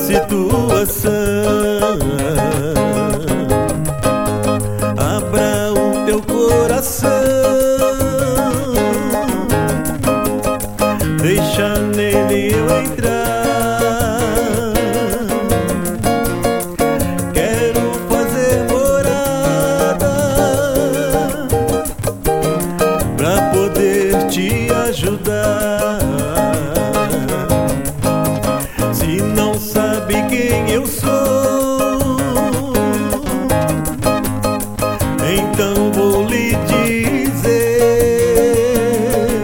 situação. Abra o teu coração, deixa nele eu entrar. Quero fazer morada pra poder te ajudar. Se não sabe quem eu sou, então vou lhe dizer,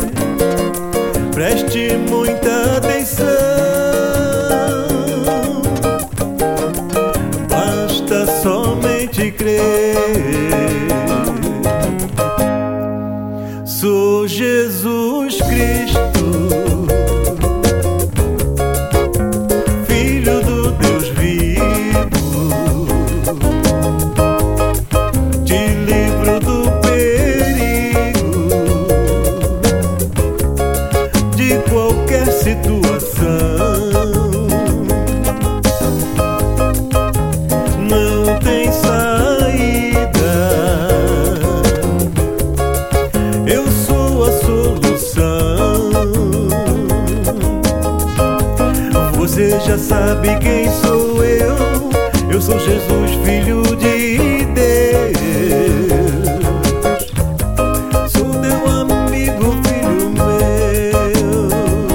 preste muita atenção. Basta somente crer. Sou Jesus Cristo, Filho do Deus vivo. Te livro do perigo de qualquer situação. Não tem saída, eu sou a solução. Você já sabe quem sou eu. Eu sou Jesus, Filho de Deus. Sou teu amigo, filho meu.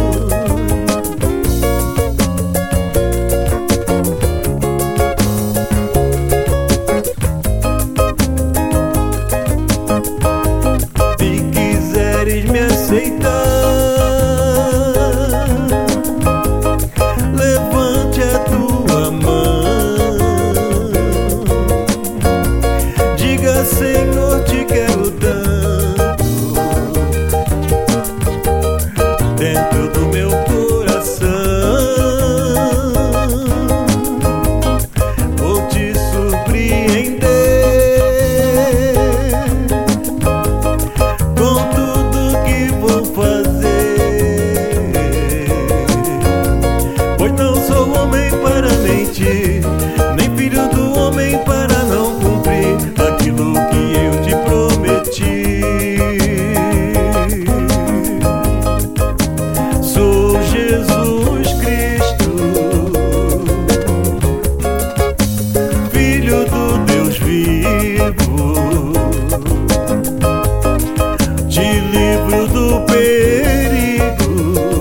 Se quiseres me aceitar, levante a tua mão, diga: Senhor, te quero tanto, dentro do meu coração. Vou te surpreender com tudo que vou fazer, pois não sou homem para mentir, nem filho do homem para não cumprir aquilo que eu te prometi. Sou Jesus Cristo, Filho do Deus vivo. Te livro do perigo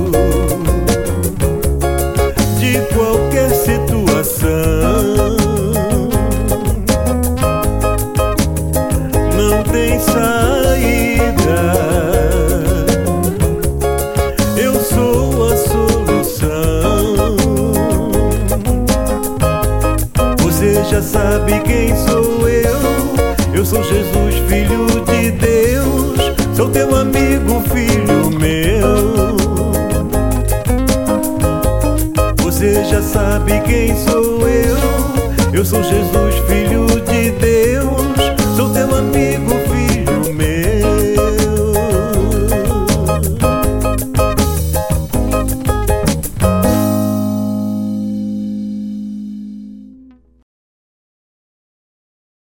de qualquer situação. Não tem saída, eu sou a solução. Você já sabe quem sou eu. Eu sou Jesus, Filho de Deus. Sou teu amigo, filho meu. Você já sabe quem sou eu. Eu sou Jesus, Filho